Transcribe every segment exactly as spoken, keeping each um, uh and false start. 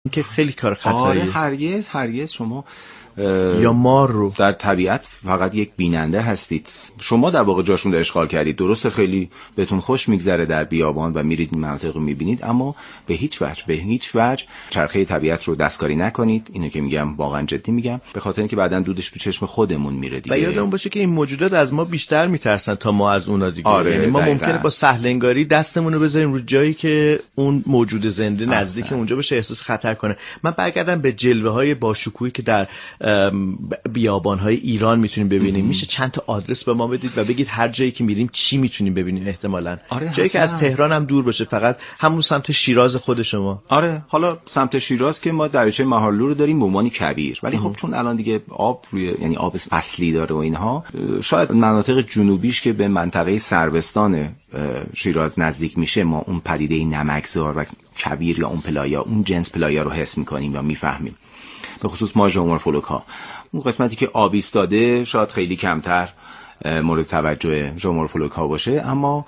این که خیلی کار خطاییه. آره هرگز هرگز شما یا مار رو در طبیعت فقط یک بیننده هستید. شما در واقع جاشون رو اشغال کردید. درسته خیلی بهتون خوش میگذره در بیابان و میرید این مناطق رو میبینید، اما به هیچ وجه به هیچ وجه چرخه طبیعت رو دستکاری نکنید. اینو که میگم واقعا جدی میگم، به خاطر اینکه بعداً دودش تو چشم خودمون میره دیگه. و یادمون باشه که این موجودات از ما بیشتر میترسن تا ما از اونها دیگه. آره، یعنی ما دقیقا. ممکنه با سهل انگاری دستمون رو بذاریم رو جایی که اون موجود زنده نزدیک اصلا. اونجا باشه، احساس خطر کنه. من برگردم به جلوه‌های باشکوهی که در بیابان‌های ایران میتونیم ببینیم. میشه چند تا آدرس به ما بدید و بگید هر جایی که میریم چی میتونیم ببینیم احتمالاً؟ آره، جایی که از تهران هم دور باشه، فقط همون سمت شیراز خود شما. آره حالا سمت شیراز که ما دریاچه مهارلو رو داریم به عنوان کویر، ولی خب چون الان دیگه آب روی یعنی آب فصلی داره و اینها، شاید مناطق جنوبیش که به منطقه سربستان شیراز نزدیک میشه، ما اون پدیده نمکزار و کویر یا اون پلایا، اون جنس پلایا رو حس میکنیم یا میفهمیم. به خصوص ما ژئومورفولوژ ها، اون قسمتی که آب ایستاده شاید خیلی کمتر مورد توجه ژئومورفولوژ ها باشه، اما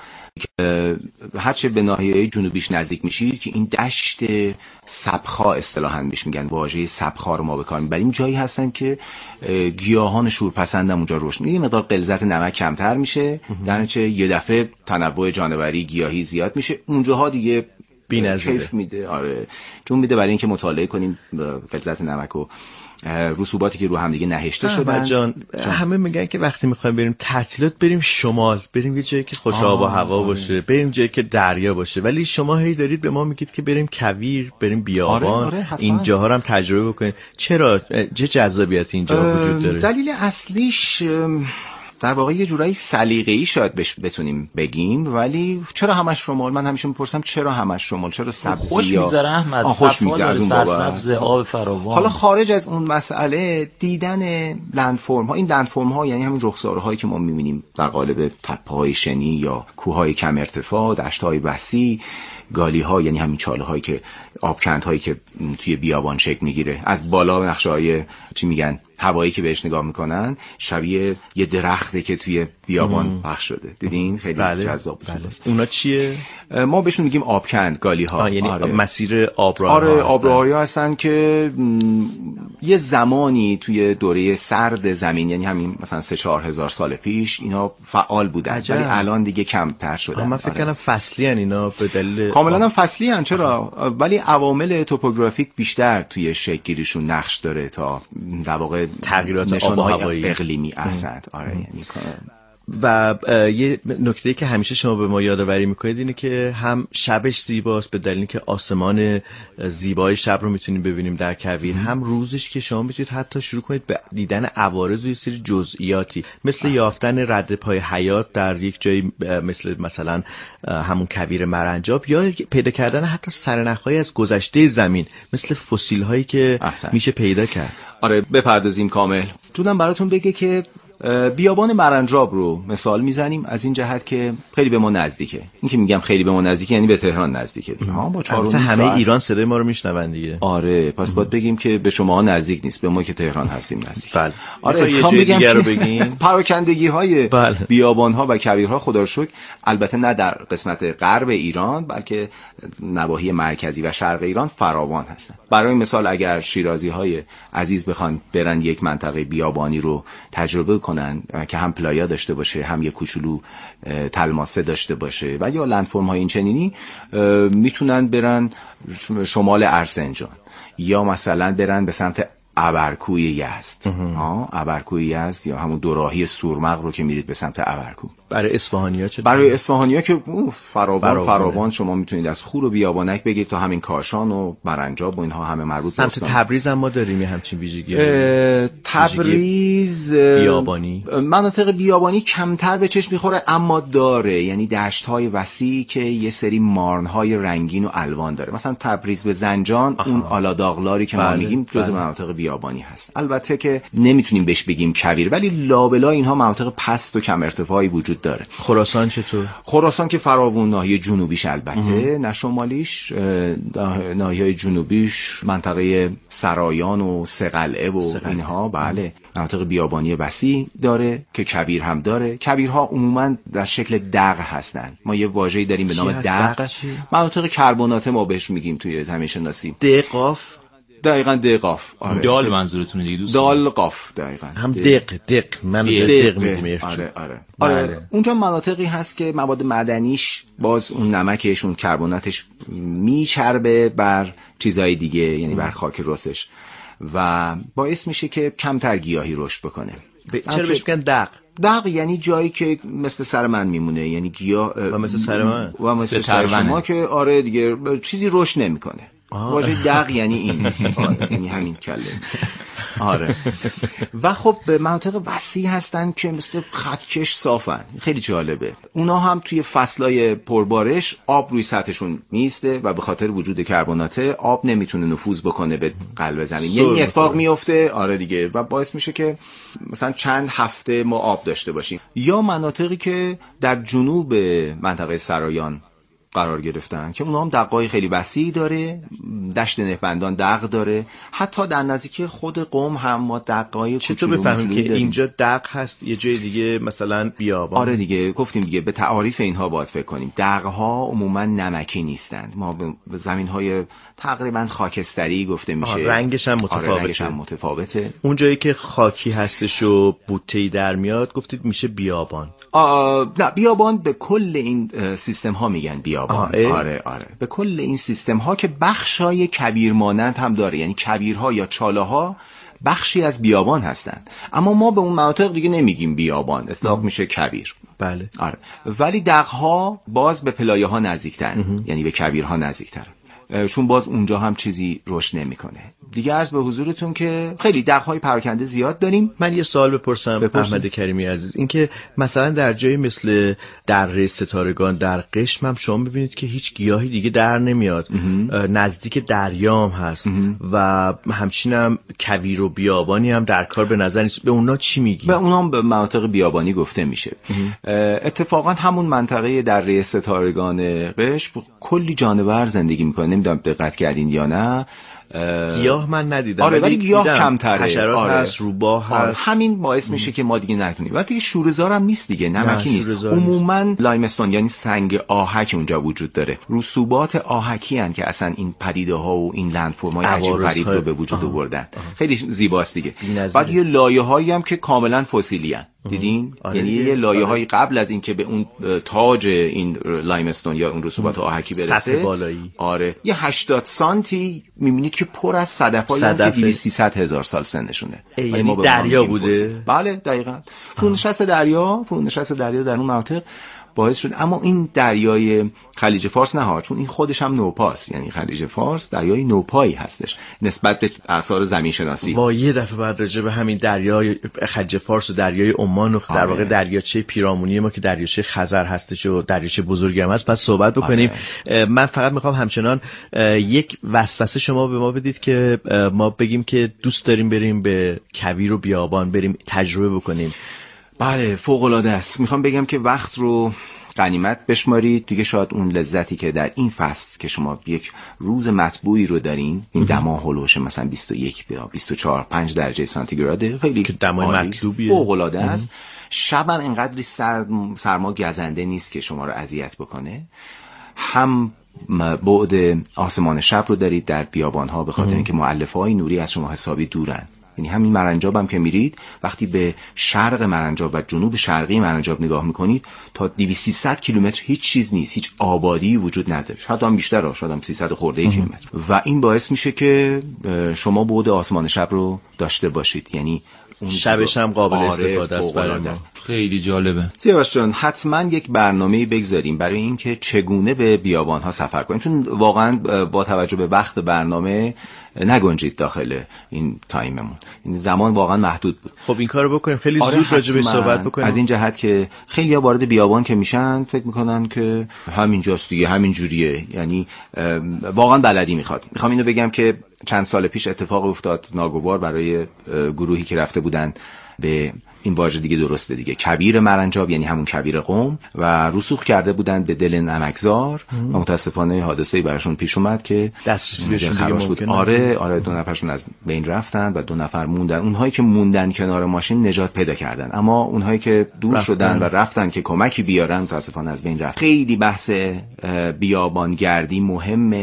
هرچه به ناحیه جنوبیش نزدیک میشید که این دشت سبخا اصطلاحاً بهش میگن، واژه سبخا رو ما به کار میبریم، جایی هستن که گیاهان شورپسند هم اونجا رشد میکنه، مقدار غلظت نمک کمتر میشه، در نتیجه یه دفعه تنوع جانوری گیاهی زیاد میشه. اونجاها دیگه بی‌نظیره، کیف میده. آره چون میده برای اینکه مطالعه کنیم غلظت نمک و رسوباتی که رو هم دیگه نهشته شدن. جان. جان همه میگن که وقتی میخوایم بریم تعطیلات بریم شمال، بریم یه جایی که خوش آب و هوا باشه، بریم جایی که دریا باشه، ولی شما هی دارید به ما میگید که بریم کویر، بریم بیابان. آره، آره، این جاها رو هم تجربه بکنید. چرا چه جذابیتی اینجا وجود داره؟ دلیل اصلیش در واقع یه جورایی سلیقه‌ای شاید بش بتونیم بگیم، ولی چرا همش شمال؟ من همیشه میپرسم چرا همش شمال، چرا سبزی؟ خوش میگذره احمد، خوش میگذره از اون سرسبز، آب فراوان. حالا خارج از اون مسئله، دیدن لندفرم ها، این لندفرم ها یعنی همین رخسارهایی که ما میبینیم در قالب تپه‌های شنی یا کوههای کم ارتفاع، دشت‌های وسیع، گالی ها یعنی همین چاله هایی که آبکند هایی که توی بیابان شکل میگیره، از بالا نقشه های چی میگن هوایی که بهش نگاه میکنن شبیه یه درخته که توی بیابان پخش شده. دیدین خیلی بله، جذاب. بله. اونا چیه؟ ما بهشون میگیم آبکند، گالی ها. یعنی آره. مسیر آبراهی آره ها آبراهی ها هستن که م... یه زمانی توی دوره سرد زمین، یعنی همین مثلا سه چهار هزار سال پیش اینا فعال بودن، عجب. ولی الان دیگه کمتر شدن. من فکر آره. کنم فصلی ان اینا به دلیل کاملا هم فصلی ان. چرا؟ ولی عوامل توپوگرافیک بیشتر توی شکل گیریشون نقش داره تا در واقع تغییرات آب و هوایی اقلیمی. احسنت. آره یعنی و یه نکته‌ای که همیشه شما به ما یادآوری میکنید اینه که هم شبش زیباست به دلیلی که آسمان زیبای شب رو میتونیم ببینیم در کویر، هم روزش که شما میتونید حتی شروع کنید به دیدن عوارض و یه سری جزئیاتی مثل یافتن ردپای حیات در یک جایی مثل مثلا همون کویر مرنجاب، یا پیدا کردن حتی سرنخ‌هایی از گذشته زمین مثل فسیل‌هایی که احسن. میشه پیدا کرد. آره بپردازیم کامل. جونم براتون بگه که بیابان مرنجاب رو مثال میزنیم از این جهت که خیلی به ما نزدیکه. این که میگم خیلی به ما نزدیکه یعنی به تهران نزدیکه دیگه. ها با چهار و نیم همه ساعت. ایران صدای ما رو میشنون دیگه. آره پس باید بگیم که به شما نزدیک نیست، به ما که تهران هستیم نزدیک. بله. آره یه جای دیگه رو بگیم. پراکندگی های بله. بیابان ها و کویرها خدا رو شکر البته نه در قسمت غرب ایران بلکه نواحی مرکزی و شرق ایران فراوان هستن. برای مثال اگر شیرازی های عزیز بخوان برن یک منطقه بیابانی رو تجربه کنن که هم پلایا داشته باشه، هم یه کوچولو تلماسه داشته باشه و یا لندفرم های این چنینی، میتونن برن شمال ارسنجان یا مثلا برن به سمت ابرکوی یزد. ها ابرکوی یزد یا همون دوراهی سورمق رو که میرید به سمت ابرکو. برای اصفهانی‌ها چه؟ برای اصفهانی‌ها که فراوان فراوان شما میتونید از خور و بیابانک بگید تا همین کاشان و مرنجاب و اینها همه مربوط به سمت تبریز هم ما داریم یه همچین ویژگی. تبریز بیابانی، مناطق بیابانی کمتر به چشم میخوره اما داره، یعنی دشت‌های وسیع که یه سری مارن‌های رنگین و الوان داره. مثلا تبریز به زنجان آها. اون آلاداغلاری که بله. ما میگیم جزء بله. مناطق بیابانی هست. البته که نمیتونیم بهش بگیم کویر، ولی لابلا اینها مناطق پست و کم ارتفاعی وجود داره. خراسان چطور؟ خراسان که فراوون ناحیه جنوبیش البته، نه شمالیش، ناحیه جنوبیش منطقه سرایان و سقلعه و سقلعه. اینها بله مناطق بیابانی وسیع داره که کویر هم داره. کویرها عموما در شکل دغ هستن. ما یه واژه‌ای داریم به نام دغ. مناطق کربناته ما بهش میگیم توی زمین شناسی. دقاف دقیقاً دقاف. آره. دال منظورتونه دیگه دوست؟ دال قاف دقیقاً. هم دق دق من دق میگیم. آره آره. آره. اونجا مناطقی هست که مواد معدنیش باز اون نمکش اون کربناتش میچربه بر چیزای دیگه، یعنی بر خاک رسش و باعث میشه که کمتر گیاهی رشد بکنه. چرا بهش میگن دق؟ دق یعنی جایی که مثل سر من میمونه، یعنی گیاه و مثل سر من و مثل سر شما که آره دیگه چیزی رشد نمیکنه. واژه دق یعنی این آره، یعنی همین کلمه. آره. و خب به مناطق وسیع هستن که مثل خطکش صافن، خیلی جالبه. اونا هم توی فصلای پربارش آب روی سطحشون میسته و به خاطر وجود کربناته آب نمیتونه نفوذ بکنه به قلب زمین، یعنی اتفاق میفته. آره دیگه، و باعث میشه که مثلا چند هفته ما آب داشته باشیم. یا مناطقی که در جنوب منطقه سرایان قرار گرفتن که اونها هم دقای خیلی وسیعی داره، دشت نهبندان دق داره، حتی در نزدیکی خود قم هم ما دقای کوچولو چطور بفهمیم که داریم. اینجا دق هست یه جای دیگه مثلا بیابان؟ آره دیگه، گفتیم دیگه به تعاریف اینها باید فکر کنیم. دقها عموما نمکی نیستند، ما به زمین‌های تقریبا خاکستری گفته میشه. رنگش هم متفاوته. آره رنگش هم متفاوته. اون جایی که خاکی هستش و بوته‌ای در میاد گفتید میشه بیابان. نه، بیابان به کل این سیستم ها میگن بیابان. آره آره، به کل این سیستم ها که بخشای کبیر مانند هم داره، یعنی کبیرها یا چاله ها بخشی از بیابان هستند، اما ما به اون مناطق دیگه نمیگیم بیابان، اطلاق ام. میشه کبیر. بله. آره. ولی دقها باز به پلایه ها نزدیکترن، یعنی به کبیرها نزدیکترن، چون باز اونجا هم چیزی رشد نمیکنه. دیگه عرض به حضورتون که خیلی دقهای پراکنده زیاد داریم. من یه سوال بپرسم بپرسیم. احمد کریمی عزیز، اینکه مثلا در جایی مثل دره ستارگان در قشم هم شما میبینید که هیچ گیاهی دیگه در نمیاد، نزدیک دریام هست امه. و همچنین هم کویر و بیابانی هم در کار به نظر نیست. به اونا چی میگی؟ به اونا هم به مناطق بیابانی گفته میشه. اتفاقا همون منطقه دره ستارگان قشم کلی جانور زندگی میکنه، نمیدونم دقت کردین یا نه. گیاه من ندیدم. آره ولی گیاه کمتره. حشرات آره. هست، روباه هست. آره. همین باعث میشه که ما دیگه نتونیم. ولی دیگه شوره‌زار هم نیست دیگه، نمکی نیست. عموما لایمستون یعنی سنگ آهک اونجا وجود داره. رسوبات آهکی ان که اصلا این پدیده ها و این لندفرم‌های عجیب غریب رو به وجود آوردن. خیلی زیباست دیگه. بعد یه لایه‌هایی هم که کاملا فسیلی ان. دیدین؟ آره یعنی یه لایه‌های قبل از اینکه به اون تاج این لایمستون یا اون رسوبات آهکی برسه، سطح بالایی، آره یه هشتاد سانتی می‌بینید که پر از صدف‌های که دویست سیصد هزار سال سنشونه. یعنی ما دریا بوده. بله دقیقاً. فرونشست دریا، فرونشست دریا در اون مناطق باعث شد. اما این دریای خلیج فارس نه ها، چون این خودش هم نوپاست، یعنی خلیج فارس دریای نوپایی هستش نسبت به آثار زمین شناسی. با یه دفعه بعد راجع به همین دریای خلیج فارس و دریای عمان و در واقع دریاچه پیرامونی ما که دریاچه خزر هستش و دریاچه بزرگی هم هست، پس صحبت بکنیم. آره. من فقط میخوام همچنان یک وسوسه شما به ما بدید که ما بگیم که دوست داریم بریم به کویر و بیابان، بریم تجربه بکنیم. بله فوق العاده است. میخوام بگم که وقت رو غنیمت بشمارید دیگه. شاید اون لذتی که در این فصل که شما یک روز مطبوعی رو دارین، این دما هولوش مثلا بیست و یک یا بیست و چهار پنج درجه سانتیگراده، خیلی که دمای مطلوبیه، فوق العاده است. شبم اینقدری سرد سرما گزنده نیست که شما رو اذیت بکنه. هم بعد آسمان شب رو دارید در بیابان‌ها به خاطر اینکه مؤلفه‌های نوری از شما حسابی دورن. یعنی همین مرنجاب هم که میرید، وقتی به شرق مرنجاب و جنوب شرقی مرنجاب نگاه میکنید، تا دویست سیصد کیلومتر هیچ چیز نیست، هیچ آبادی وجود نداره. شاید هم بیشتر، شاید هم سیصد خورده کیلومتر. و این باعث میشه که شما بعد آسمان شب رو داشته باشید. یعنی شبش هم قابل استفاده است برای ما. خیلی جالبه. سیاوش جان حتما یک برنامه‌ای بگذاریم برای اینکه چگونه به بیابان‌ها سفر کنیم، چون واقعا با توجه به وقت برنامه نگنجید داخل این تایممون، این زمان واقعا محدود بود. خب این کارو بکنیم، خیلی آره زود راجع بهش صحبت بکنیم. از این جهت که خیلی‌ها وارد بیابان که میشن فکر میکنن که همینجاست دیگه، همین جوریه، یعنی واقعا بلدی میخواد. میخوام اینو بگم که چند سال پیش اتفاق افتاد ناگوار برای گروهی که رفته بودن به این واژه دیگه درسته دیگه، کبیر مرنجاب، یعنی همون کبیر قم، و رسوخ کرده بودن به دل نمکزار و متاسفانه حادثه‌ای براشون پیش اومد که دسترسی بهشون خراش بود. آره آره دو نفرشون از بین رفتن و دو نفر موندن. اونهایی که موندن کنار ماشین نجات پیدا کردن، اما اونهایی که دور رفتن. شدن و رفتن که کمکی بیارن متاسفانه از بین رفتن. خیلی بحث بیابانگردی مهمه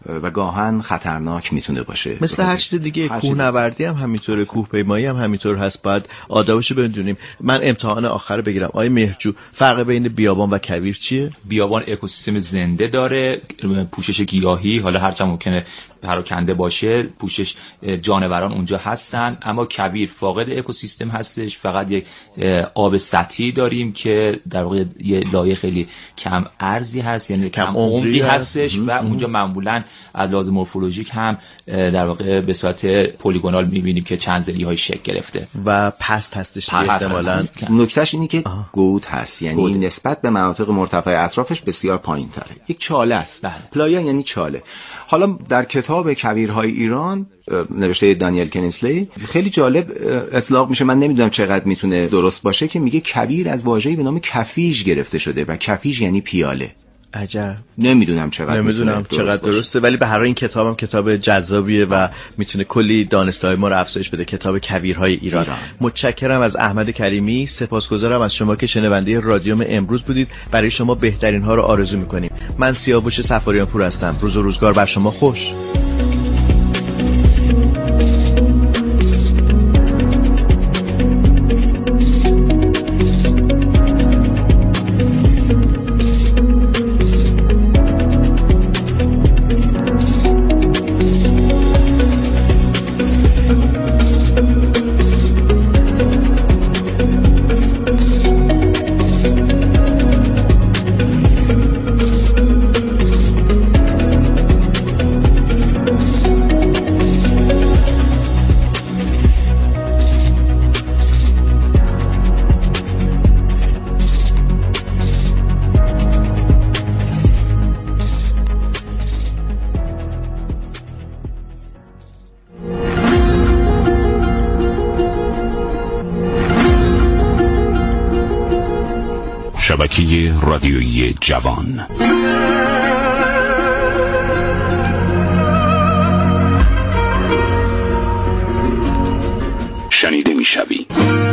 و گاهن خطرناک میتونه باشه. مثل هر چیز دیگه، کوهنوردی هم همینطوره، کوهپیمایی هم همینطور هست، باید آدابشو بدونیم. من امتحان آخر بگیرم. آقای مهرجو، فرق بین بیابان و کویر چیه؟ بیابان اکوسیستم زنده داره، پوشش گیاهی، حالا هرچند ممکنه پراکنده باشه، پوشش جانوران اونجا هستن، اما کویر فاقد اکوسیستم هستش. فقط یک آب سطحی داریم که در واقع یه لایه خیلی کم ارزی هست، یعنی کم عمقی هستش و اونجا معمولاً از لحاظ مورفولوژیک هم در واقع به صورت پلیگونال می‌بینیم که چند زلی های شکل گرفته و پست هستش احتمالاً. نکتهش اینه که آه. گود هست، یعنی گود. نسبت به مناطق مرتفع اطرافش بسیار پایین‌تره. یک چاله است. پلایا یعنی چاله. حالا در کتاب کویرهای ایران نوشته دانیل کنیسلی خیلی جالب اطلاق میشه، من نمیدونم چقدر میتونه درست باشه، که میگه کویر از واژه‌ای به نام کفیژ گرفته شده و کفیژ یعنی پیاله. عجب. نمیدونم چقدر نمیدونم درست چقدر باشه. درسته، ولی به هر حال این کتابم کتاب جذابیه و میتونه کلی دانسته‌های ما رو افزایش بده. کتاب کویرهای ایران. ایران. متشکرم از احمد کریمی، سپاسگزارم از شما که شنونده رادیوم امروز بودید. برای شما بهترین ها رو آرزو میکنیم. من سیاوش صفاریان پور هستم. روز و روزگار بر شما خوش. شبکه رادیویی جوان. شنیده میشوی.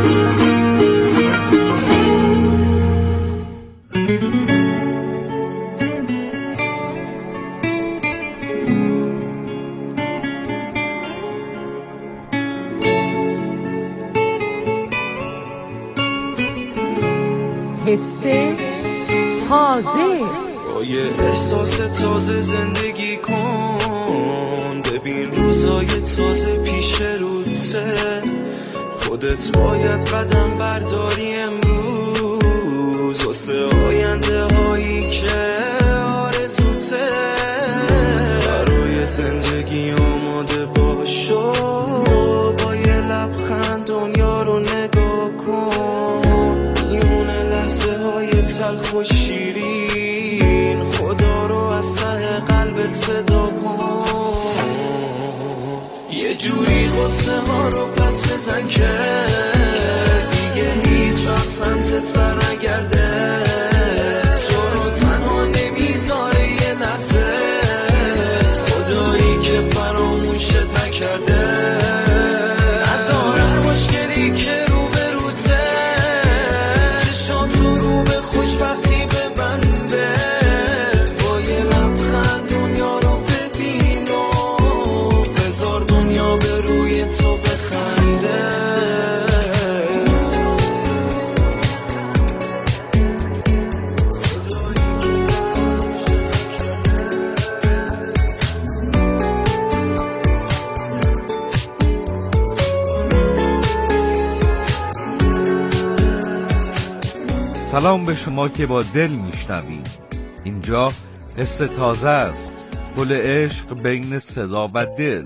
حس تازه، با یه احساس تازه زندگی کن، ببین روزای تازه پیش روته، خودت باید قدم برداری امروز واسه آینده هایی که آرزوته، برای زندگی آماده باشو، با یه لبخند دنیا رو نگاه کن، میونه لحظه های تلخ و شیرین، خدا رو از ته قلبت صدا کن، یه جوری غصه ها رو پس بزن که دیگه هیچ وقت سمتت برنگرده، تو رو تنها نمیذاره یه لحظه، خدایی که فراموشت نکرده، هزار مشکلی که رو به روته، چشات رو به خوشبختی ببنده، با یه لبخند دنیا رو ببین و بذار دنیا به روی تو بخنده. سلام به شما که با دل میشنوید. اینجا حس تازه است، پل عشق بین صدا و دل.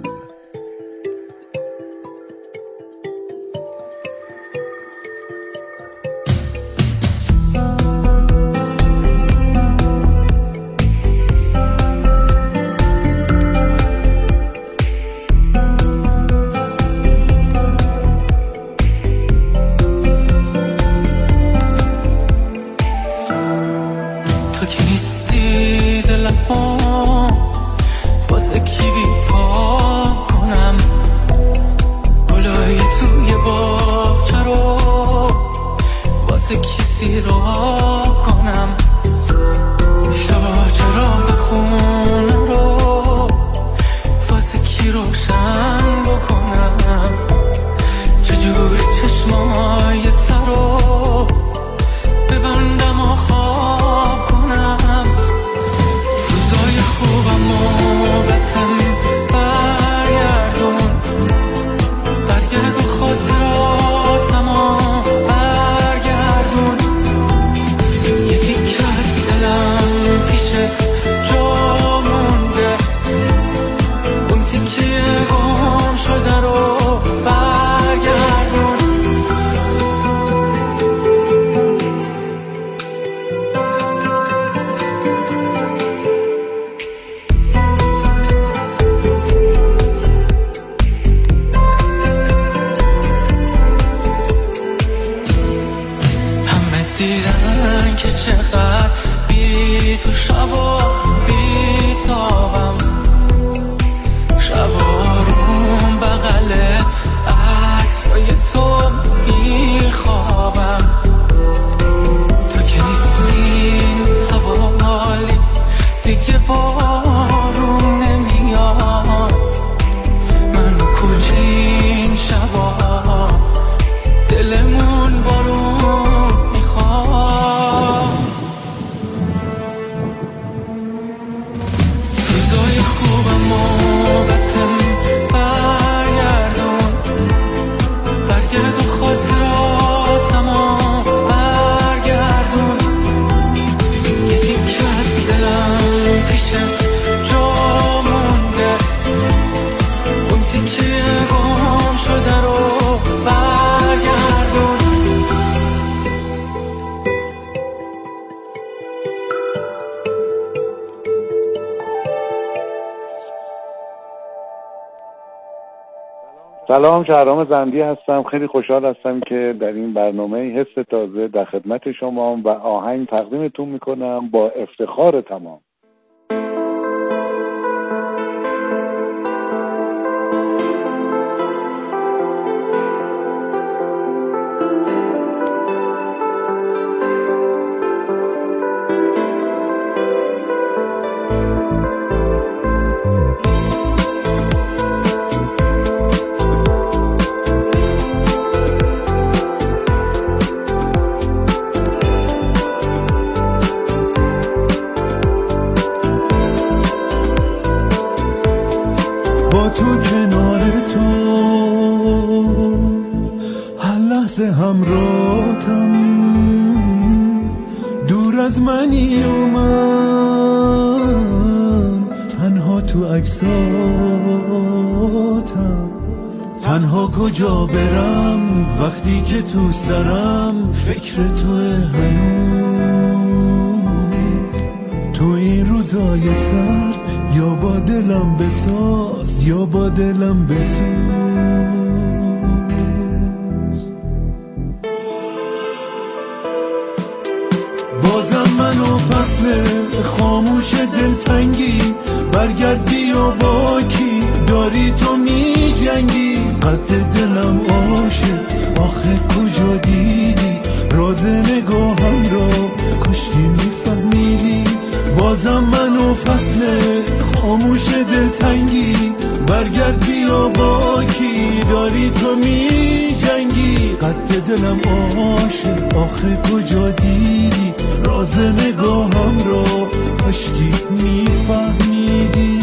واسه کی بی‌تا سلام، شهرام زندی هستم. خیلی خوشحال هستم که در این برنامه حس تازه در خدمت شما و آهنگ تقدیمتون میکنم با افتخار تمام. همراهتم دور از منی و من تنها تو عکساتم، تنها کجا برم وقتی که تو سرم فکر توه هنوز. تو این روزای سرد یا با دلم بساز یا با دلم بسوز. بازم من و فصل خاموش دلتنگی برگرد بیا با کی داری تو می جنگی. قد دلم عاشق آخه کجا دیدی راز نگاهم را کشکی میفهمیدی. بازم من و فصل خاموش دلتنگی برگرد بیا با کی داری تو می جنگی. قد دلم عاشق آخه کجا دیدی راز نگاهم را کشکی میفهمیدی.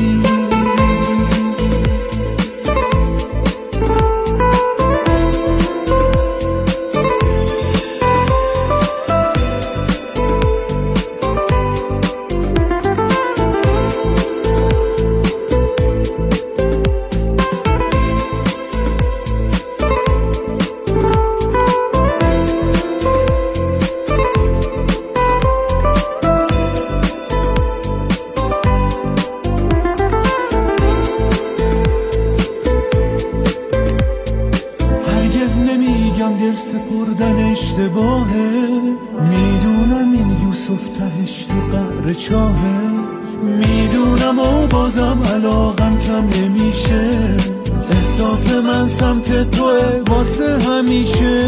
میدونم این یوسف تهش تو قعر چاهه، میدونم و بازم علاقم کم نمیشه. احساس من سمت توه واسه همیشه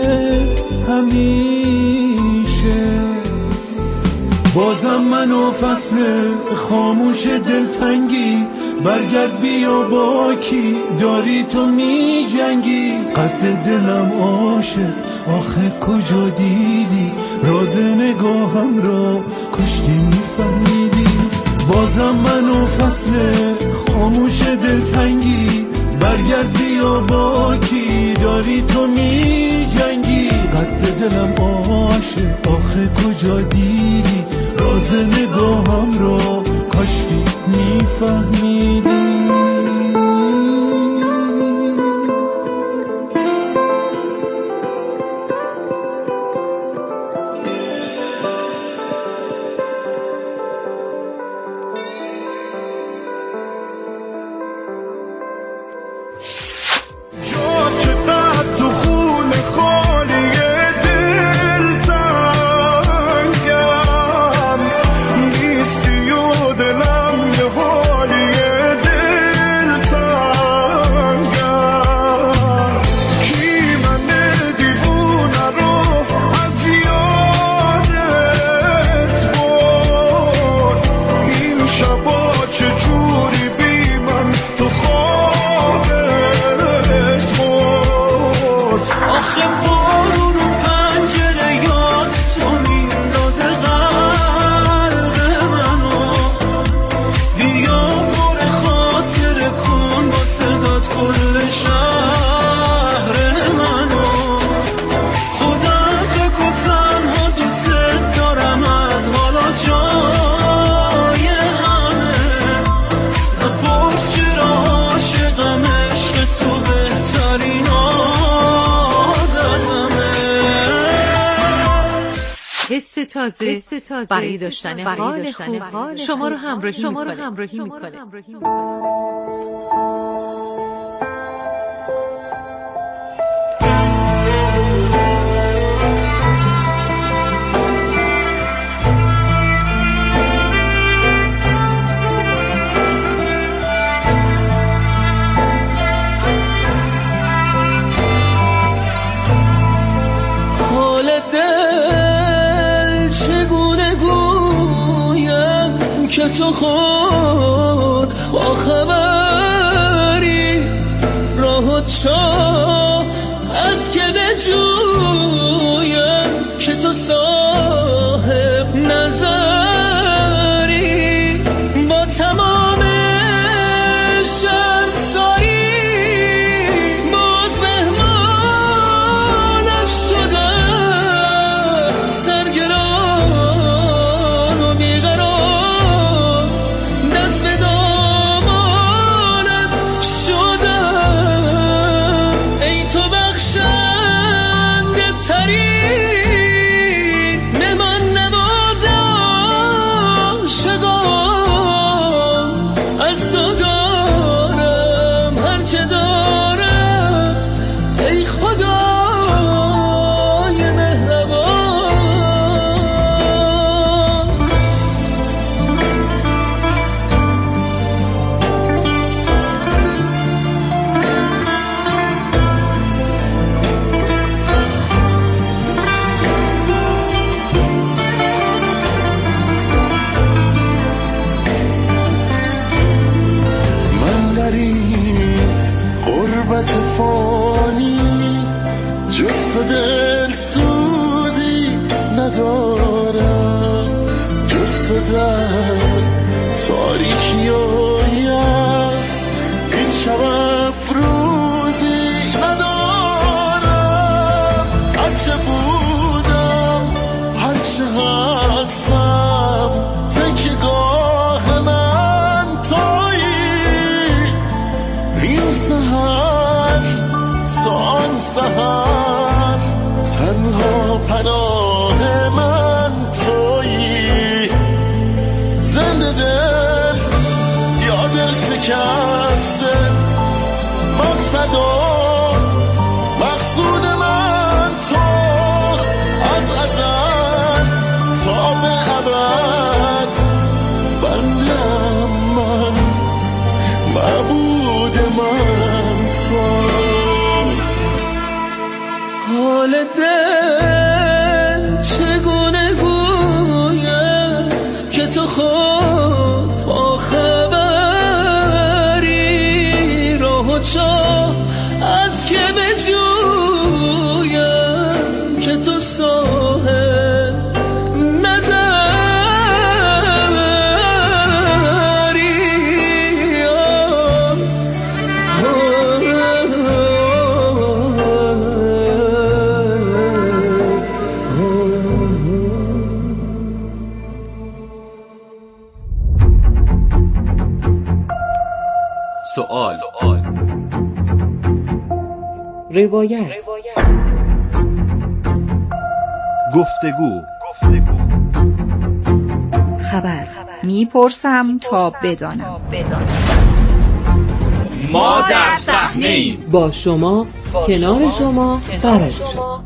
همیشه. بازم من و فصل خاموش دلتنگی برگرد بیا با کی داری تو می جنگی. قد دلم عاشق آخه کجا دیدی راز نگاهم را کشکی میفهمیدی. بازم من و فصل خاموش دلتنگی برگرد بیا با کی داری تو می جنگی. قد دلم عاشق آخه کجا دیدی راز نگاهم را کاشکی میفهمیدی. حس تازه برای داشتن حال خوب شما رو همراهی میکنه. که تو خود با خبری راه چاه از که بجویم که تو صاحب نظری با تمام شرمساری باز مهمانش شدم سرگران و بیقرار دست به دامانت شدم ای تو بخشنده تری مهمان نواز عاشقان از تو دارم هرچه دارم ای خدای مهربان من در این غربت فانی جز تو دل سوزی ندارم جز تو در تاریکی است این شب افروزی ندارم هرچه بودم هرچه هستم تکیه‌گاه من تویی این سحر تا آن سحر تنها پناه من تویی زنده دل یا دل شکسته مقصد و مقصود من تو از ازل تا به ابد بندم من معبود من تو حال دل چگونه گویم که تو خود با خبری راه و چاه از که بجویم که تو صاحب نظری سوال روایت گفتگو خبر میپرسم تا بدانم ما در صحنه با شما کنار شما برای شما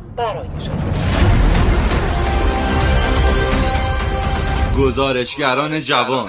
گزارشگران جوان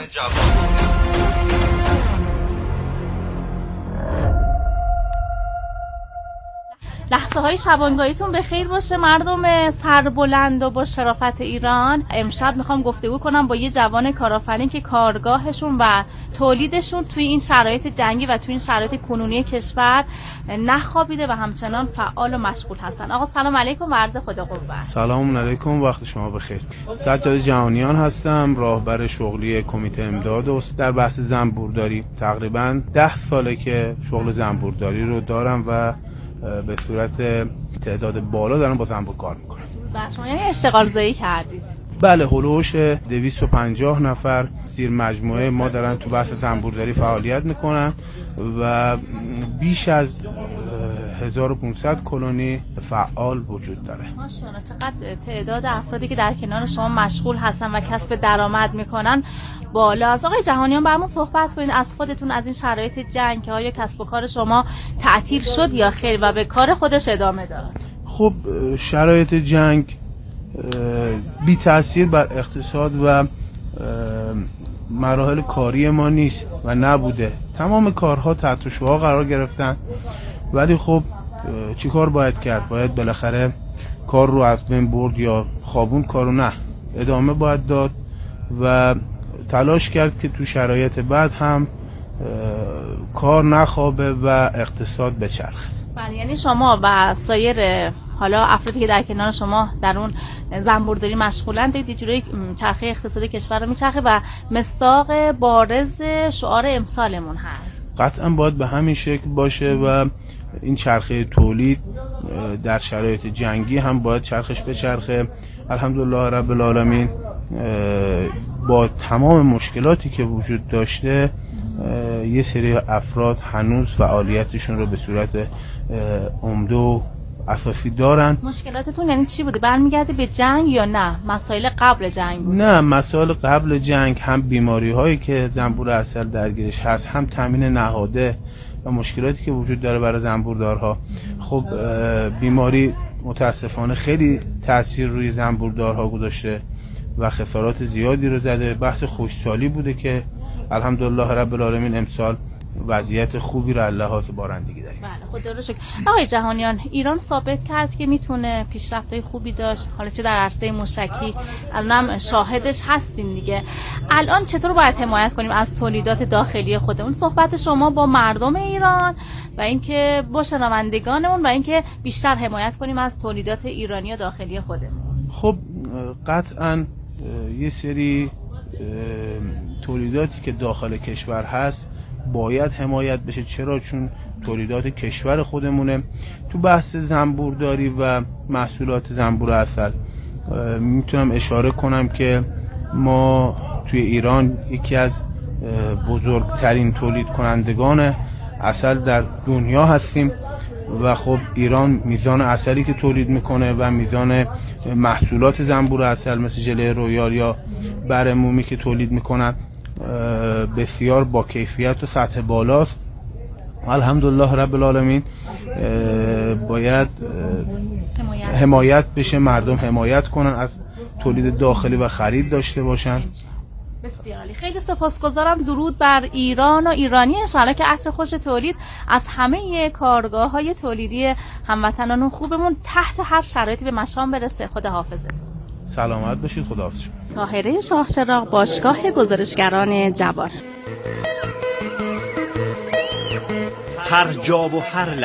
لحظه های شبانگاهیتون به خیر باشه مردم سربلند و با شرافت ایران. امشب میخوام گفتگو کنم با یه جوان کارآفرین که کارگاهشون و تولیدشون توی این شرایط جنگی و توی این شرایط کنونی کشور نخوابیده و همچنان فعال و مشغول هستن. آقا سلام علیکم و عرض خدا قربان. سلام علیکم، وقت شما بخیر. سجاد جهانیان هستم، راهبر شغلی کمیته امداد و در بحث زنبورداری. تقریبا ده ساله که شغل زنبورداری رو دارم و به صورت تعداد بالا دارم با زنبور کار میکنم. بله، شما یعنی اشتغال زایی کردید؟ بله، هلوش دویست و پنجاه نفر زیر مجموعه ما دارن تو بحث زنبورداری فعالیت میکنن و بیش از هزار و پانصد کلونی فعال وجود داره. ماشاءالله، چقدر تعداد افرادی که در کنار شما مشغول هستن و کسب درآمد میکنن بالا. از آقای جهانیان برامون صحبت کنید از خودتون، از این شرایط جنگ که آیا کسب و کار شما تعطیل شد یا خیر و به کار خودش ادامه داد؟ خب شرایط جنگ بی تأثیر بر اقتصاد و مراحل کاری ما نیست و نبوده. تمام کارها تحت شعاع قرار گرفتن، ولی خب چی کار باید کرد؟ باید بالاخره کار رو از بین برد یا خوابون کارو؟ نه، ادامه باید داد و تلاش کرد که تو شرایط بعد هم کار نخوابه و اقتصاد بچرخه. بله، یعنی شما و سایر حالا افرادی که در کنار شما در اون زنبورداری مشغولن دید یه جوری چرخه اقتصادی کشور رو میچرخه و مصداق بارز شعار امسالمون هست. قطعا باید به همین شکل باشه و این چرخه تولید در شرایط جنگی هم باید چرخش بچرخه. الحمدلله رب العالمین با تمام مشکلاتی که وجود داشته یه سری افراد هنوز فعالیتشون رو به صورت عمده و اساسی دارن. مشکلاتتون یعنی چی بوده؟ برمیگرده به جنگ یا نه مسائل قبل جنگ بود؟ نه، مسائل قبل جنگ، هم بیماری هایی که زنبور عسل درگیرش هست، هم تامین نهاده و مشکلاتی که وجود داره برای زنبوردارها. خب بیماری متاسفانه خیلی تاثیر روی زنبوردارها گذاشته و خسارات زیادی رو زده. بحث خوشسالی بوده که الحمدلله رب العالمین امسال وضعیت خوبی رو لحاظ بارندگی داریم. بله، خدا رو شکر. آقای جهانیان، ایران ثابت کرد که میتونه پیشرفت‌های خوبی داشت، حالا چه در عرصه موشکی، الانم شاهدش هستیم دیگه. الان چطور باید حمایت کنیم از تولیدات داخلی خودمون؟ صحبت شما با مردم ایران و اینکه با شنوندگانمون و اینکه بیشتر حمایت کنیم از تولیدات ایرانی و داخلی خودمون. خب قطعاً یه سری تولیداتی که داخل کشور هست باید حمایت بشه. چرا؟ چون تولیدات کشور خودمونه. تو بحث زنبورداری و محصولات زنبور عسل میتونم اشاره کنم که ما توی ایران یکی از بزرگترین تولید کنندگان عسل در دنیا هستیم و خب ایران میزان عسلی که تولید میکنه و میزان محصولات زنبور عسل مثل ژله رویال یا بر مومی که تولید میکنن بسیار با کیفیت و سطح بالاست. الحمدلله رب العالمین باید حمایت بشه، مردم حمایت کنن، از تولید داخلی و خرید داشته باشن. بسیار عالی، خیلی سپاسگزارم. درود بر ایران و ایرانی، انشالله که عطر خوش تولید از همه کارگاه های تولیدی هموطنان خوبمون تحت هر شرایطی به مشام برسه. خدا حافظتون. سلامت باشید. خدا حافظ. طاهره شاهچراغ، باشگاه گزارشگران جوان. هر جا و هر